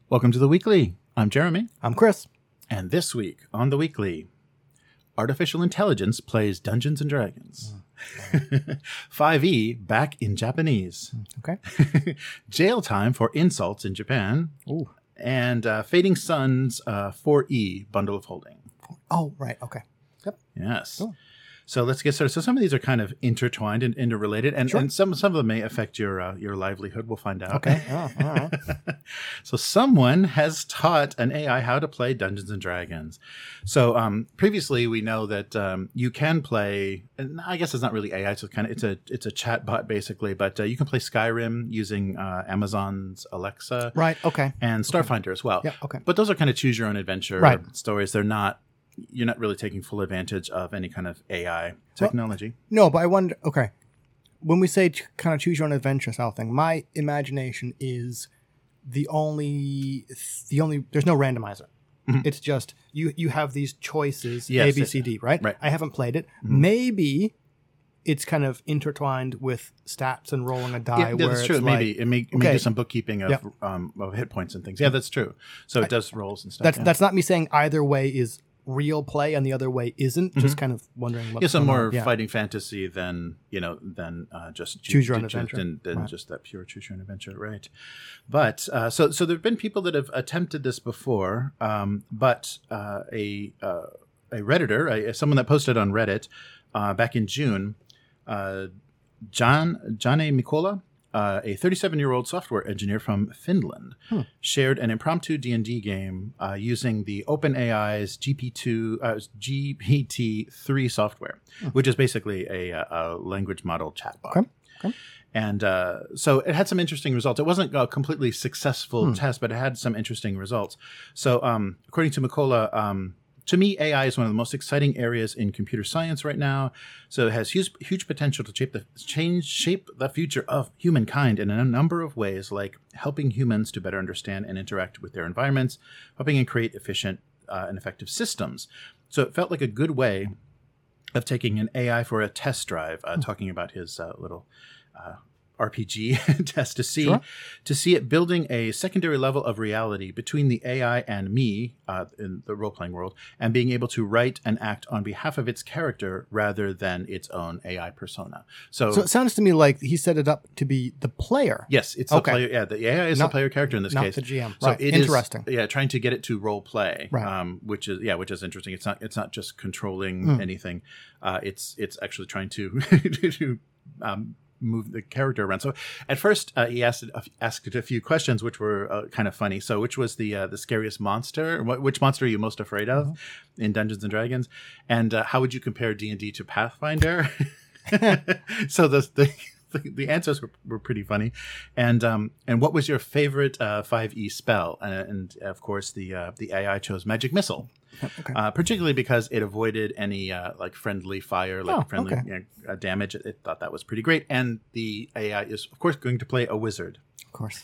Welcome to The Weekly. I'm Jeremy. I'm Chris. And this week on The Weekly, artificial intelligence plays Dungeons & Dragons. 5e back in Japanese. Okay. Jail time for insults in Japan. Ooh. And Fading Sun's 4e bundle of holding. Oh, right. Okay. Yep. Yes. Cool. So let's get started. So some of these are kind of intertwined and interrelated, and, Sure. and some of them may affect your livelihood. We'll find out. Okay. Oh, all right. So someone has taught an AI how to play Dungeons and Dragons. So previously, we know that you can play. And I guess it's not really AI. So it's a chat bot basically, but you can play Skyrim using Amazon's Alexa, Right. Okay. and Starfinder as well. Yeah. Okay. But those are kind of choose your own adventure Right. stories. You're not really taking full advantage of any kind of AI technology. No, but I wonder. Okay. When we say kind of choose your own adventure style thing, my imagination is the only. There's no randomizer. Mhm. It's just you have these choices Yes, A, B, C, D. Right. right. I haven't played it. Mhm. Maybe it's kind of intertwined with stats and rolling a die. Yeah, where that's true. it's Maybe it may okay. do some bookkeeping of hit points and things. Yeah, that's true. So it does rolls and stuff. That's not me saying either way is real play and the other way isn't. Just kind of wondering what. It's a more fighting fantasy than just Choose your own adventure. than Right. just that pure choose your own adventure, right? But so there've been people that have attempted this before, but a Redditor, someone that posted on Reddit back in June, Jane Mikola, a 37-year-old software engineer from Finland, shared an impromptu D&D game using the OpenAI's GPT-3 software, which is basically a language model chatbot. Okay. And so it had some interesting results. It wasn't a completely successful test, but it had some interesting results. So according to Mikola, to me, AI is one of the most exciting areas in computer science right now. So it has huge potential to shape the future of humankind in a number of ways, like helping humans to better understand and interact with their environments, helping and create efficient and effective systems. So it felt like a good way of taking an AI for a test drive, talking about his little RPG test to see it building a secondary level of reality between the AI and me in the role-playing world, and being able to write and act on behalf of its character rather than its own AI persona. So it sounds to me like he set it up to be the player. Yes, it's the player. Yeah, the AI is the player character in this not case. the GM. So Right. it Interesting. is, trying to get it to role play, Right. which is interesting. It's not just controlling anything. It's actually trying to to move the character around. So at first he asked a few questions, which were kind of funny. So which was the scariest monster? Which monster are you most afraid of in Dungeons and Dragons? And how would you compare D&D to Pathfinder? So the answers were pretty funny. And what was your favorite 5e spell? And of course the AI chose Magic Missile. Okay. Particularly because it avoided any friendly fire, damage. It thought that was pretty great. And the AI is, of course, going to play a wizard. Of course.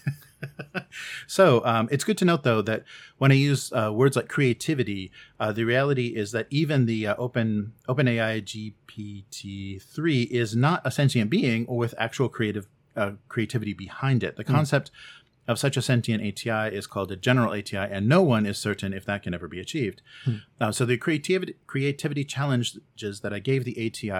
So it's good to note, though, that when I use words like creativity, the reality is that even the OpenAI GPT-3 is not a sentient being or with actual creativity behind it. The concept of such a sentient ATI is called a general ATI, and no one is certain if that can ever be achieved. So the creativity challenges that I gave the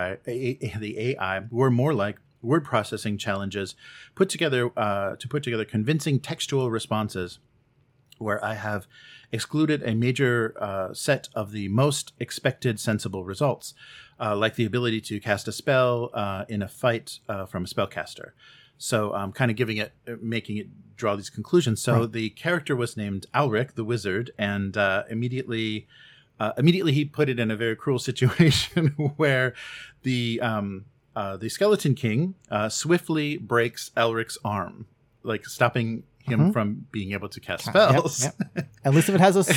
AI were more like word processing challenges put together convincing textual responses, where I have excluded a major set of the most expected sensible results, like the ability to cast a spell in a fight from a spellcaster. So kind of making it draw these conclusions. So the character was named Alric, the wizard, and immediately he put it in a very cruel situation where the Skeleton King swiftly breaks Alric's arm, like stopping him from being able to cast spells. Yep. At least if it has a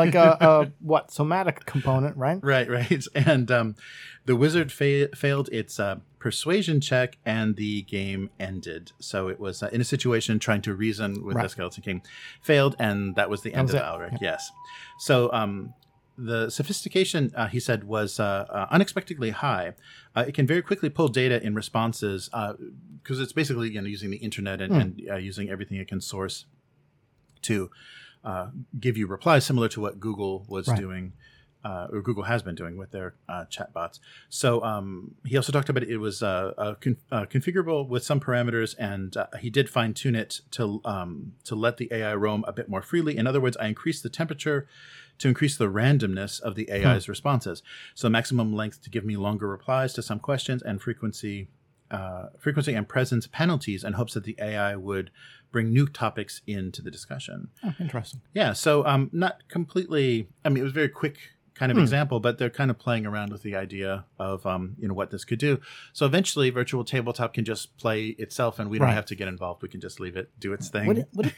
somatic component, right? Right. And the wizard failed its persuasion check, and the game ended. So it was in a situation trying to reason with the Skeleton King, failed, and that was the end of Alric. Yep. Yes. So the sophistication, he said, was unexpectedly high. It can very quickly pull data in responses because it's basically using the internet and using everything it can source to give you replies similar to what Google was Right. doing. Or Google has been doing with their chatbots. So he also talked about it was configurable with some parameters, and he did fine tune it to let the AI roam a bit more freely. In other words, I increased the temperature to increase the randomness of the AI's responses. So maximum length to give me longer replies to some questions, and frequency and presence penalties in hopes that the AI would bring new topics into the discussion. Oh, interesting. Yeah, so not completely. I mean, it was very quick kind of example, but they're kind of playing around with the idea of what this could do. So eventually, Virtual Tabletop can just play itself, and we don't Right. have to get involved. We can just leave it do its thing. What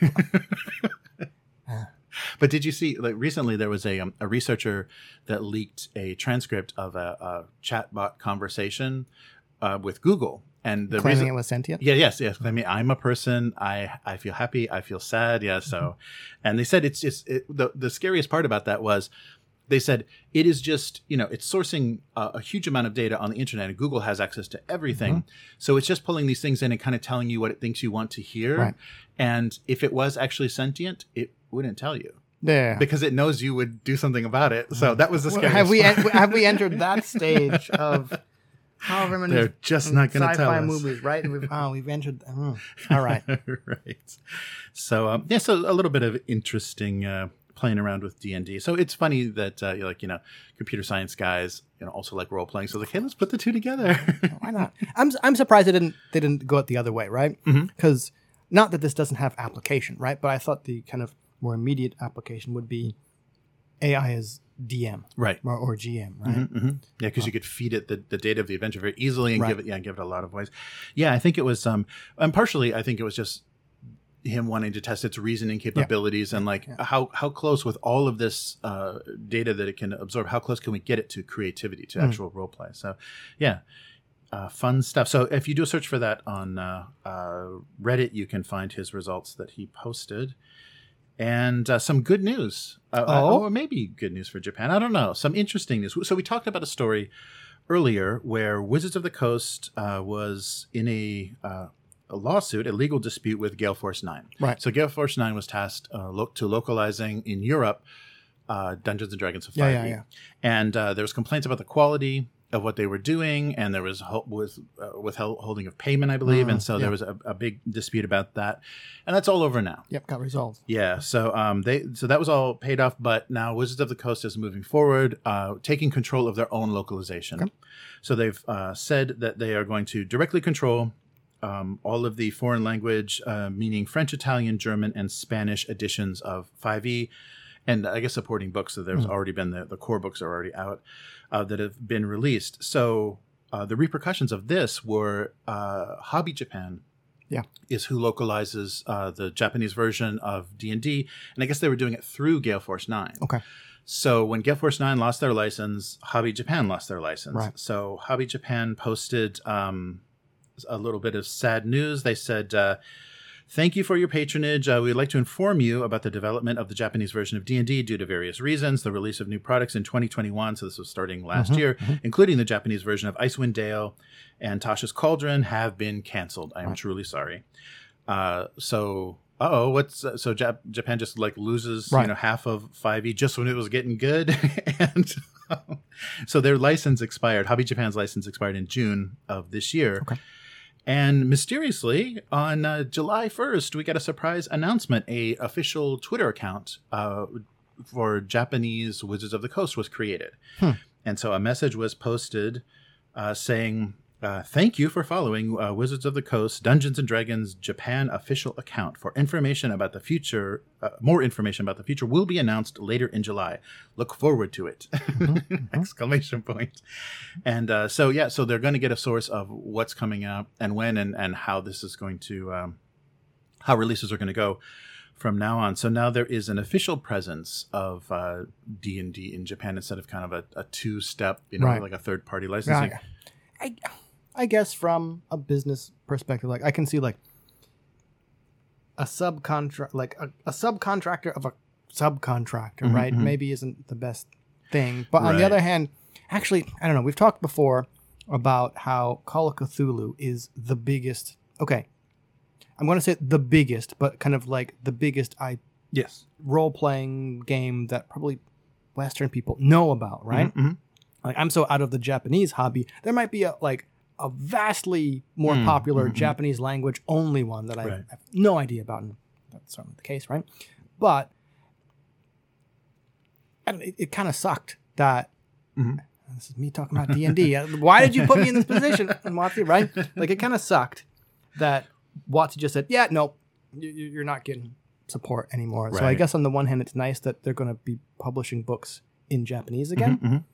But did you see? Like recently, there was a researcher that leaked a transcript of a chatbot conversation with Google, and the claiming reason, it was sentient? yes. I mean, I'm a person. I feel happy. I feel sad. Yeah. So, and they said it's just the scariest part about that was they said it is just it's sourcing a huge amount of data on the internet, and Google has access to everything. So it's just pulling these things in and kind of telling you what it thinks you want to hear. Right. And if it was actually sentient, it wouldn't tell you Yeah. because it knows you would do something about it. So that was the scariest. Have we entered that stage of however many They're just not going to tell sci-fi us. movies, right? We've entered. All right. Right. So so a little bit of interesting playing around with D&D. So it's funny that computer science guys also like role playing. So like, hey, let's put the two together. Why not? I'm surprised they didn't go it the other way, right? Because not that this doesn't have application, right? But I thought the kind of more immediate application would be AI as DM, Right. or GM, right? Yeah, because you could feed it the data of the adventure very easily and Right. give it a lot of voice. Yeah, I think it was and partially I think it was just him wanting to test its reasoning capabilities and how close with all of this data that it can absorb, how close can we get it to creativity, to actual role play. So yeah. Fun stuff. So if you do a search for that on Reddit, you can find his results that he posted. And some good news. Or maybe good news for Japan. I don't know. Some interesting news. So we talked about a story earlier where Wizards of the Coast was in a lawsuit, a legal dispute with Gale Force 9. Right. So Gale Force 9 was tasked to localizing in Europe Dungeons and Dragons of 5e. Yeah. And there was complaints about the quality of what they were doing, and there was withholding of payment, I believe, and so there was a big dispute about that, and that's all over now. Yep, got resolved. Yeah, so so that was all paid off, but now Wizards of the Coast is moving forward, taking control of their own localization. Okay. So they've said that they are going to directly control all of the foreign language, meaning French, Italian, German, and Spanish editions of 5e. And I guess supporting books, so there's already been the core books are already out that have been released. So the repercussions of this were Hobby Japan is who localizes the Japanese version of D&D. And I guess they were doing it through Gale Force 9. Okay. So when Gale Force 9 lost their license, Hobby Japan lost their license. Right. So Hobby Japan posted a little bit of sad news. They said... Thank you for your patronage. We would like to inform you about the development of the Japanese version of D&D due to various reasons. The release of new products in 2021, so this was starting last year, including the Japanese version of Icewind Dale and Tasha's Cauldron, have been canceled. I am truly sorry. So Japan just loses half of 5e just when it was getting good, and so their license expired. Hobby Japan's license expired in June of this year. Okay. And mysteriously, on July 1st, we got a surprise announcement. A official Twitter account for Japanese Wizards of the Coast was created. And so a message was posted saying, thank you for following Wizards of the Coast Dungeons & Dragons Japan official account. For information about the future, more information about the future will be announced later in July. Look forward to it! Exclamation point. And so they're going to get a source of what's coming out and when and how this is going to, how releases are going to go from now on. So now there is an official presence of D&D in Japan instead of kind of a two-step, like a third-party licensing. I guess from a business perspective, I can see a subcontract, a subcontractor of a subcontractor, right? Maybe isn't the best thing. But on the other hand, actually, I don't know. We've talked before about how Call of Cthulhu is the biggest. Okay, I'm going to say the biggest, but kind of the biggest Yes. role-playing game that probably Western people know about, right? Mm-hmm. Like, I'm so out of the Japanese hobby. There might be a vastly more popular Japanese language only one that I have no idea about, and that's certainly the case, right? But it kind of sucked that this is me talking about D&D. Why did you put me in this position, WotC, right? Like, it kind of sucked that WotC just said, yeah, no, you're not getting support anymore. Right. So I guess on the one hand, it's nice that they're going to be publishing books in Japanese again.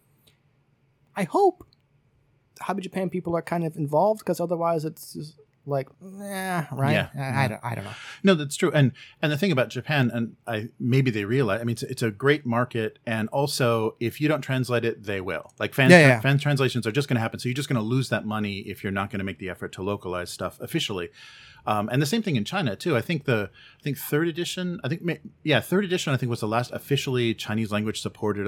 I hope Hobby Japan people are kind of involved, because otherwise it's just like, right? Yeah. I don't know. No, that's true. And the thing about Japan, and maybe they realize, I mean, it's a great market, and also if you don't translate it, they will. Like fan translations are just going to happen. So you're just going to lose that money if you're not going to make the effort to localize stuff officially. And the same thing in China too. I think third edition. Third edition. I think was the last officially Chinese language supported, a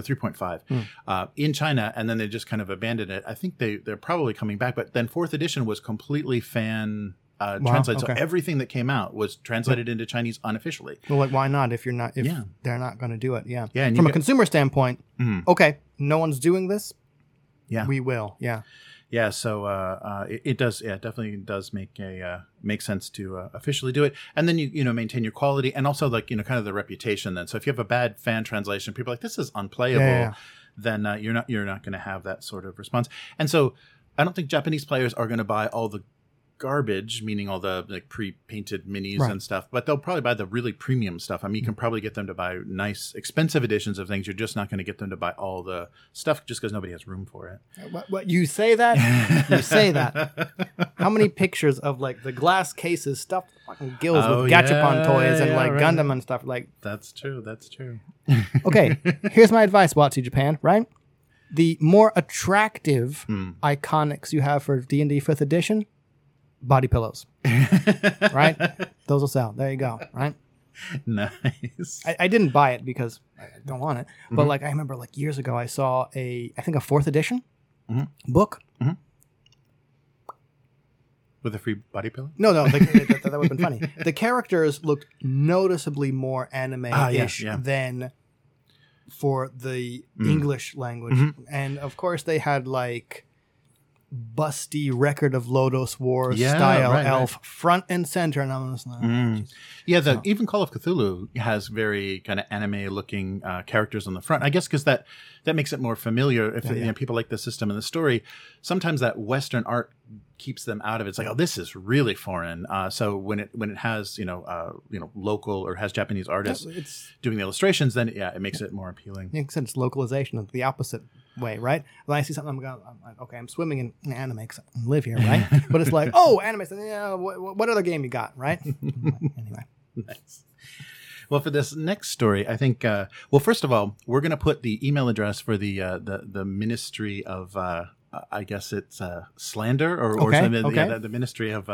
3.5 in China, and then they just kind of abandoned it. I think they're probably coming back. But then fourth edition was completely fan translated. Okay. So everything that came out was translated into Chinese unofficially. Well, like, why not? If they're not going to do it, yeah. And from a consumer standpoint, okay, no one's doing this. Yeah, we will. Yeah. Yeah, so it does. Yeah, it definitely does make sense to officially do it, and then you maintain your quality, and also kind of the reputation. Then, so if you have a bad fan translation, people are like, this is unplayable, then you're not going to have that sort of response. And so I don't think Japanese players are going to buy all the garbage, meaning all the pre-painted minis and stuff, but they'll probably buy the really premium stuff. I mean, you can probably get them to buy nice, expensive editions of things. You're just not going to get them to buy all the stuff just because nobody has room for it. What you say that? You say that? How many pictures of the glass cases stuffed fucking gills with Gachapon toys and Gundam and stuff like? That's true. That's true. Okay, here's my advice, WotC Japan. Right, the more attractive iconics you have for D&D 5th edition. Body pillows, right? Those will sell. There you go, right? Nice. I didn't buy it because I don't want it, but I remember years ago I saw I think a 4th edition book with a free body pillow. No, that would have been funny. The characters looked noticeably more anime-ish than for the English language, and of course they had busty Record of Lodoss War style elf front and center, and I'm just like, even Call of Cthulhu has very kind of anime looking characters on the front. I guess because that makes it more familiar. If people like the system and the story, sometimes that Western art keeps them out of it. It's like, oh, this is really foreign. So when it has local or has Japanese artists doing the illustrations, then it makes it more appealing. Yeah, because it's localization of the opposite way, right? When I see something, I'm like, okay, I'm swimming in anime because I live here, right? But it's like, oh, anime. So, what other game you got, right? Anyway, nice. Well, for this next story, I think. First of all, we're going to put the email address for the Ministry of. I guess it's slander or something. Okay. Yeah, the Ministry of.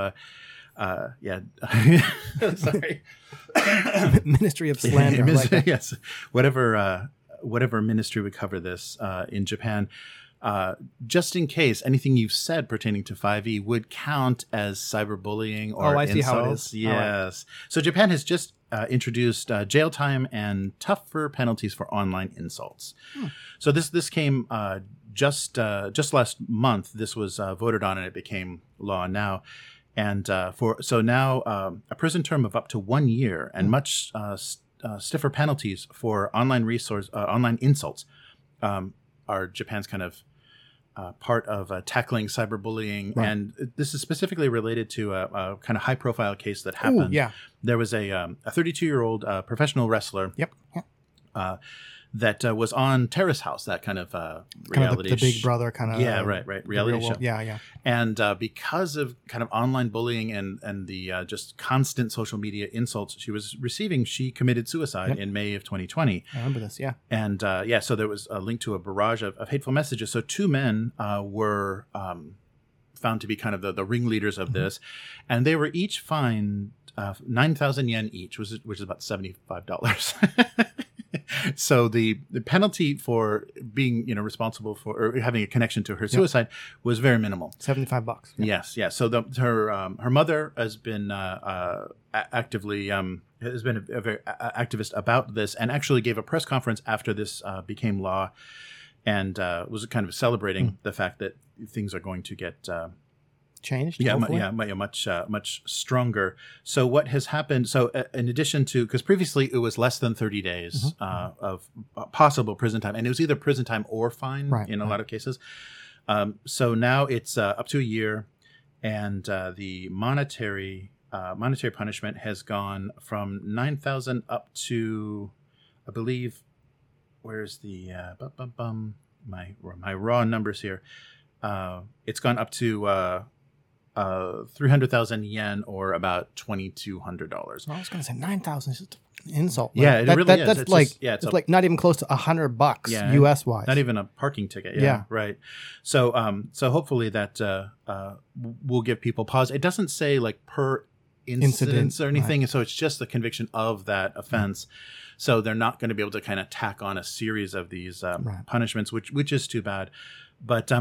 Sorry. Ministry of Slander. Yes, whatever ministry would cover this in Japan. Just in case anything you've said pertaining to 5e would count as cyberbullying or I see how it is. Yes. Right. So Japan has just introduced jail time and tougher penalties for online insults. So this came just last month. This was voted on and it became law now. And now a prison term of up to 1 year and much stiffer penalties for online insults are Japan's kind of part of tackling cyberbullying. Right. And this is specifically related to a kind of high-profile case that happened. There was a 32-year-old professional wrestler. Yep. That was on Terrace House, that kind of reality, the Big Brother kind of reality show. Yeah. And because of kind of online bullying and the just constant social media insults she was receiving, she committed suicide in May of 2020. I remember this, yeah. And so there was a link to a barrage of hateful messages. So 2 men were found to be kind of the ringleaders of this, and they were each fined 9,000 yen each, which is about $75. So the penalty for being responsible for or having a connection to her suicide was very minimal. $75. Yes, yes. So her mother has been actively has been a very activist about this, and actually gave a press conference after this became law, and was kind of celebrating the fact that things are going to get changed. Much stronger. So what has happened? So in addition to, because previously it was less than 30 days of possible prison time, and it was either prison time or fine in a lot of cases. So now it's up to a year, and the monetary punishment has gone from 9,000 up to, I believe, where's the my raw numbers here? It's gone up to 300,000 yen, or about $2,200. I was going to say 9,000 is just an insult. Yeah, it really is. That's It's like just, yeah, it's like not even close to $100 US wise. Not even a parking ticket. Yeah, right. So hopefully that will give people pause. It doesn't say like per incidence or anything, so it's just the conviction of that offense. So they're not going to be able to kind of tack on a series of these punishments, which is too bad. But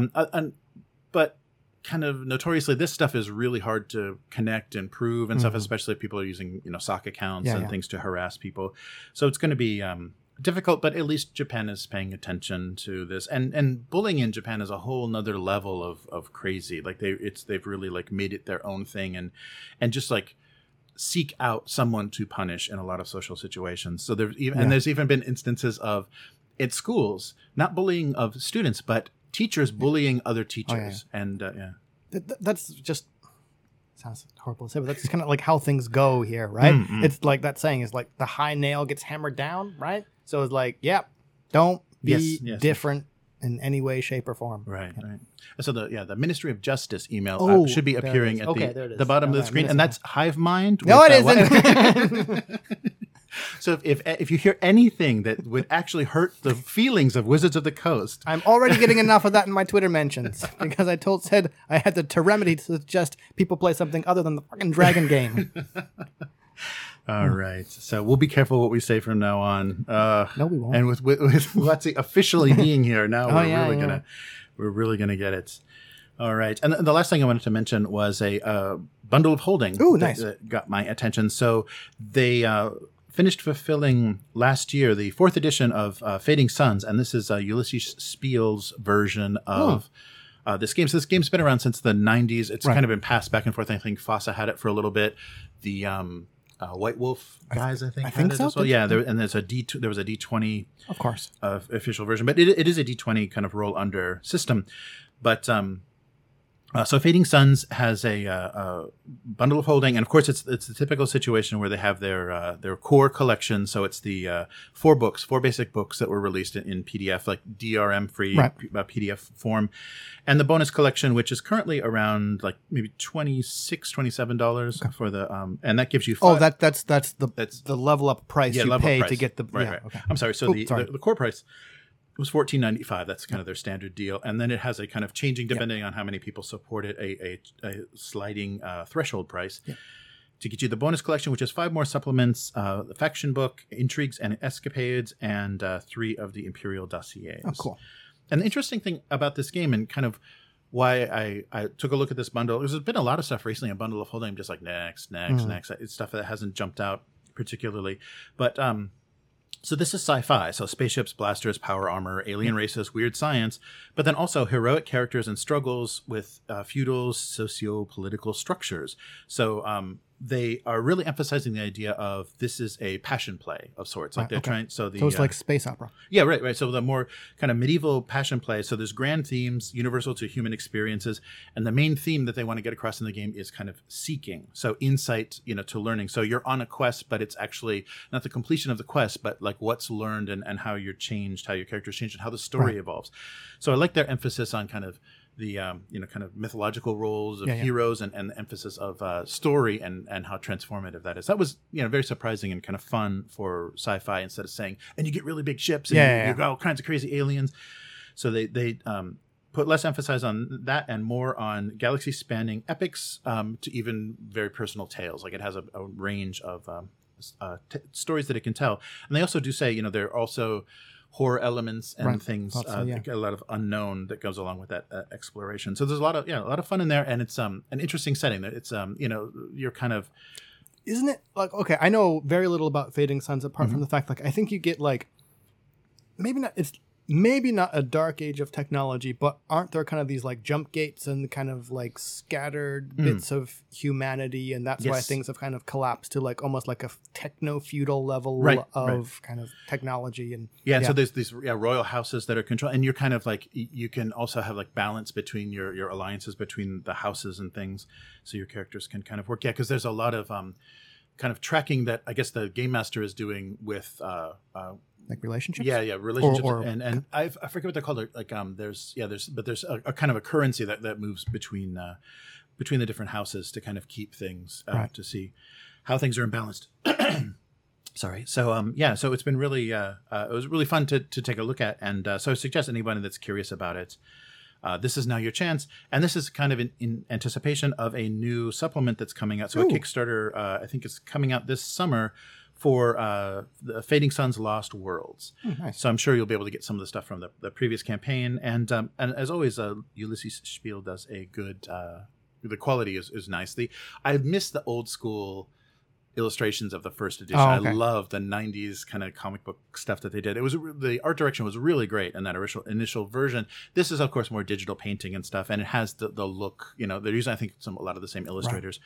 kind of notoriously, this stuff is really hard to connect and prove and stuff, especially if people are using sock accounts and things to harass people. So it's going to be difficult, but at least Japan is paying attention to this. And bullying in Japan is a whole nother level of crazy. Like they've really like made it their own thing and just like seek out someone to punish in a lot of social situations. So there's even been instances of at schools, not bullying of students, but teachers bullying other teachers. And that's just sounds horrible to say, but that's kind of like how things go here, right? It's like that saying is like the high nail gets hammered down, right? So it's like, don't be different in any way, shape, or form. Right. So the Ministry of Justice email should be appearing at the bottom of the screen, and that's Hive Mind. No, it isn't. So if you hear anything that would actually hurt the feelings of Wizards of the Coast, I'm already getting enough of that in my Twitter mentions because I said I had the remedy to suggest people play something other than the fucking dragon game. All right, so we'll be careful what we say from now on. No, we won't. And with Letsy officially being here now, we're really gonna get it. All right, and the last thing I wanted to mention was a bundle of holding. Ooh, nice. That got my attention. So they finished fulfilling last year the 4th edition of Fading Suns, and this is Ulysses Spiel's version of this game. So this game's been around since the 90s. It's kind of been passed back and forth. I think FASA had it for a little bit. The White Wolf guys, I think had it so. as well. Yeah, there was a D20, of course, official version, but it is a D20 kind of roll under system. But so Fading Suns has a bundle of holding, and of course it's the typical situation where they have their core collection. So it's the 4 basic books that were released in PDF, like DRM free PDF form, and the bonus collection, which is currently around like maybe $26, $27 for the and that gives you 5. That's the level up price you pay to get the right. Okay. I'm sorry. So the core price was $14.95. That's kind of their standard deal, and then it has a kind of changing depending on how many people support it, a sliding threshold price to get you the bonus collection, which is 5 more supplements, the faction book, intrigues and escapades, and 3 of the Imperial dossiers. Oh, cool! And the interesting thing about this game, and kind of why I took a look at this bundle, there's been a lot of stuff recently. A bundle of holding, I'm just like next. It's stuff that hasn't jumped out particularly, but so this is sci-fi, so spaceships, blasters, power armor, alien races, weird science, but then also heroic characters and struggles with feudal socio-political structures. So they are really emphasizing the idea of this is a passion play of sorts. Like they're trying. So it's like space opera. Yeah, right. So the more kind of medieval passion play. So there's grand themes, universal to human experiences, and the main theme that they want to get across in the game is kind of seeking. So insight, to learning. So you're on a quest, but it's actually not the completion of the quest, but like what's learned and how you're changed, how your character's changed, and how the story evolves. So I like their emphasis on kind of the kind of mythological roles of heroes and the emphasis of story and how transformative that is. That was very surprising and kind of fun for sci-fi, instead of saying and you get really big ships and you got all kinds of crazy aliens. So they put less emphasis on that and more on galaxy spanning epics to even very personal tales. Like it has a range of stories that it can tell. And they also do say they're also horror elements and things. Also, yeah. A lot of unknown that goes along with that exploration. So there's a lot of fun in there, and it's an interesting setting. It's you're kind of. Isn't it like, okay, I know very little about Fading Suns apart from the fact, like, I think you get like, maybe not a dark age of technology, but aren't there kind of these like jump gates and kind of like scattered bits of humanity, and that's why things have kind of collapsed to like almost like a techno-feudal level of kind of technology. And so there's these royal houses that are controlled, and you're kind of like, you can also have like balance between your alliances between the houses and things, so your characters can kind of work. Yeah, because there's a lot of kind of tracking that I guess the game master is doing with like relationships. Yeah, relationships, and I forget what they're called. Like there's a kind of a currency that moves between the different houses to kind of keep things to see how things are imbalanced. Sorry. So so it's been really it was really fun to take a look at, and so I suggest anybody that's curious about it. This is now your chance, and this is kind of in anticipation of a new supplement that's coming out. So a Kickstarter, I think, is coming out this summer for the Fading Suns Lost Worlds. Nice. So I'm sure you'll be able to get some of the stuff from the previous campaign, and as always, Ulysses Spiel does a good. The quality is nice. I miss the old school illustrations of the first edition. I love the 90s kind of comic book stuff that they did. It was the art direction was really great in that initial version. This is of course more digital painting and stuff, and it has the look, they're using, I think, a lot of the same illustrators.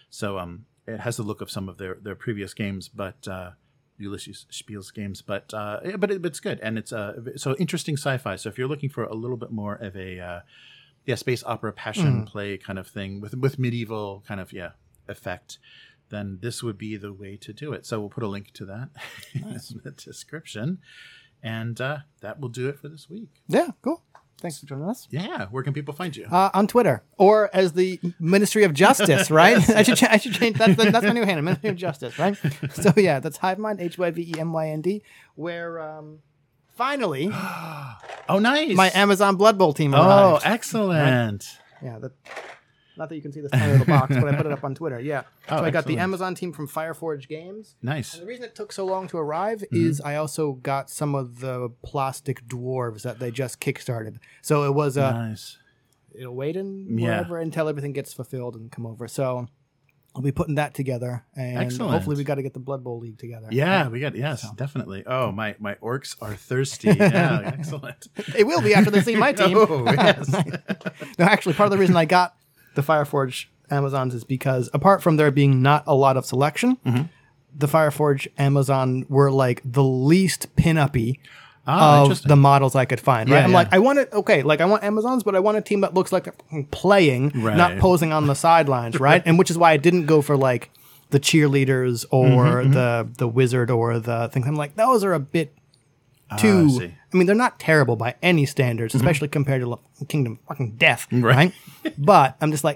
So it has the look of some of their previous games, but Ulysses Spiel's games, but it's good, and it's so interesting sci-fi. So if you're looking for a little bit more of a space opera passion play kind of thing with medieval kind of effect, then this would be the way to do it. So we'll put a link to that in the description. And that will do it for this week. Yeah, cool. Thanks for joining us. Yeah, where can people find you? On Twitter, or as the Ministry of Justice, right? Yes. I should change. That's my new handle, Ministry of Justice, right? So yeah, that's Hivemind, HYVEMYND, where finally, oh nice, my Amazon Blood Bowl team arrived. Oh, excellent. Right? Yeah, not that you can see this tiny little box, but I put it up on Twitter. Yeah. So I got the Amazon team from Fireforge Games. Nice. And the reason it took so long to arrive is I also got some of the plastic dwarves that they just kickstarted. So it was nice. It'll wait wherever until everything gets fulfilled and come over. So I'll be putting that together, and hopefully we got to get the Blood Bowl League together. Yeah, definitely. Oh, my orcs are thirsty. Yeah, excellent. They will be after they see my team. Oh, yes. No, actually, part of the reason I got the Fireforge Amazons is because apart from there being not a lot of selection, the Fireforge Amazon were like the least pin-uppy of the models I could find. Right? I'm like, I want Amazons, but I want a team that looks like they're playing, not posing on the sidelines, right? And which is why I didn't go for like the cheerleaders or the wizard or the things. I'm like, those are a bit too. I mean, they're not terrible by any standards, especially compared to Kingdom fucking Death, right? But I'm just like,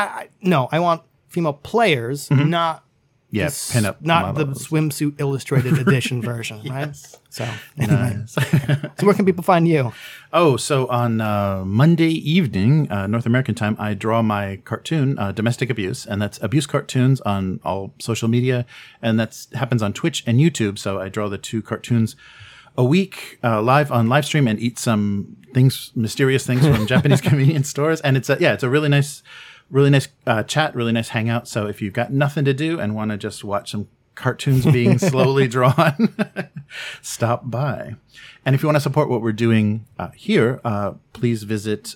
no, I want female players, not pinup, not models. The swimsuit illustrated edition version, right? So anyway, so where can people find you? Oh, so on Monday evening, North American time, I draw my cartoon, Domestic Abuse, and that's Abuse Cartoons on all social media, and that happens on Twitch and YouTube. So I draw the two cartoons a week live on live stream and eat some mysterious things from Japanese convenience stores. And it's a really nice chat, really nice hangout. So if you've got nothing to do and want to just watch some cartoons being slowly drawn, stop by. And if you want to support what we're doing here, please visit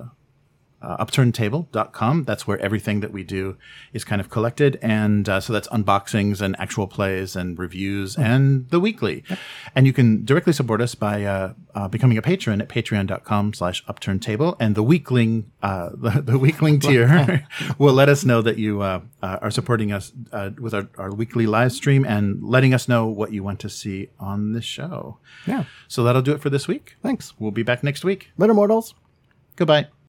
upturntable.com. That's where everything that we do is kind of collected. And so that's unboxings and actual plays and reviews and the weekly. And you can directly support us by becoming a patron at patreon.com/upturntable. And the weekling, the weekling tier will let us know that you are supporting us with our weekly live stream and letting us know what you want to see on the show. Yeah. So that'll do it for this week. Thanks. We'll be back next week. Later, mortals. Goodbye.